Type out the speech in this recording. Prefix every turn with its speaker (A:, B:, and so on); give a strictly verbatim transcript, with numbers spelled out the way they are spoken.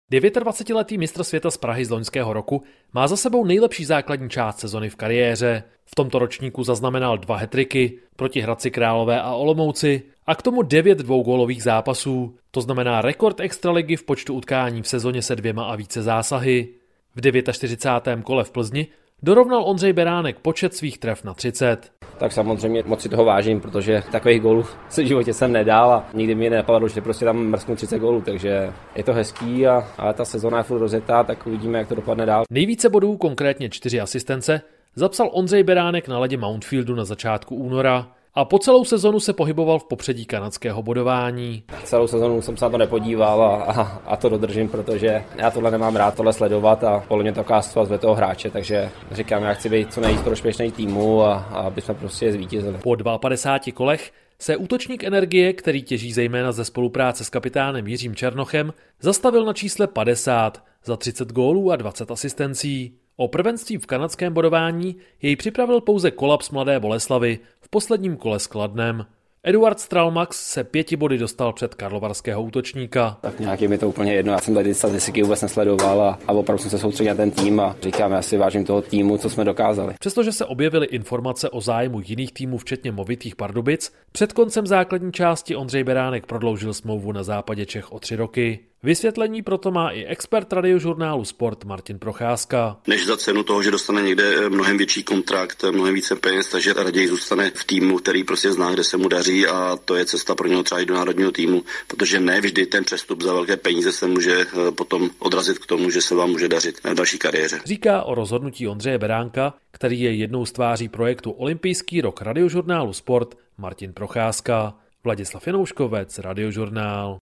A: dvacetidevítiletý mistr světa z Prahy z loňského roku má za sebou nejlepší základní část sezony v kariéře. V tomto ročníku zaznamenal dva hat-tricky proti Hradci Králové a Olomouci a k tomu devět dvougólových zápasů. To znamená rekord extraligy v počtu utkání v sezóně se dvěma a více zásahy. V čtyřicátém devátém kole v Plzni dorovnal Ondřej Beránek počet svých tref na třicet.
B: Tak samozřejmě moc si toho vážím, protože takových gólů se v životě jsem nedal a nikdy mi nenapadlo, že prostě tam mrsknu třicet gólů, takže je to hezký, a, ale ta sezona je furt rozjetá, tak uvidíme, jak to dopadne dál.
A: Nejvíce bodů, konkrétně čtyři asistence, zapsal Ondřej Beránek na ledě Mountfieldu na začátku února a po celou sezonu se pohyboval v popředí kanadského bodování.
B: Celou sezonu jsem se na to nepodíval a, a, a to dodržím, protože já tohle nemám rád, tohle sledovat, a podle mě taková situace toho hráče, takže říkám, já chci být co nejvíc prospěšný týmu a, a aby jsme prostě zvítězili.
A: Po padesáti dvou kolech se útočník Energie, který těží zejména ze spolupráce s kapitánem Jiřím Černochem, zastavil na čísle padesát za třicet gólů a dvacet asistencí. O prvenství v kanadském bodování jej připravil pouze kolaps Mladé Boleslavi v posledním kole s Kladnem. Eduard Stralmax se pěti body dostal před karlovarského útočníka.
B: Tak nějak je mi to úplně jedno, já jsem tady statistiky vůbec nesledoval a, a opravdu jsem se soustředil na ten tým a říkám, já si vážím toho týmu, co jsme dokázali.
A: Přestože se objevily informace o zájmu jiných týmů, včetně Movitých Pardubic, před koncem základní části Ondřej Beránek prodloužil smlouvu na západě Čech o tři roky. Vysvětlení proto má i expert radiožurnálu Sport Martin Procházka.
C: Než za cenu toho, že dostane někde mnohem větší kontrakt, mnohem více peněz, takže raději zůstane v týmu, který prostě zná, kde se mu daří, a to je cesta pro něho třeba i do národního týmu, protože ne vždy ten přestup za velké peníze se může potom odrazit k tomu, že se vám může dařit v další kariéře.
A: Říká o rozhodnutí Ondřeje Beránka, který je jednou z tváří projektu Olympijský rok radiožurnálu Sport, Martin Procházka. Vladislav Janouškovec, Radiožurnál.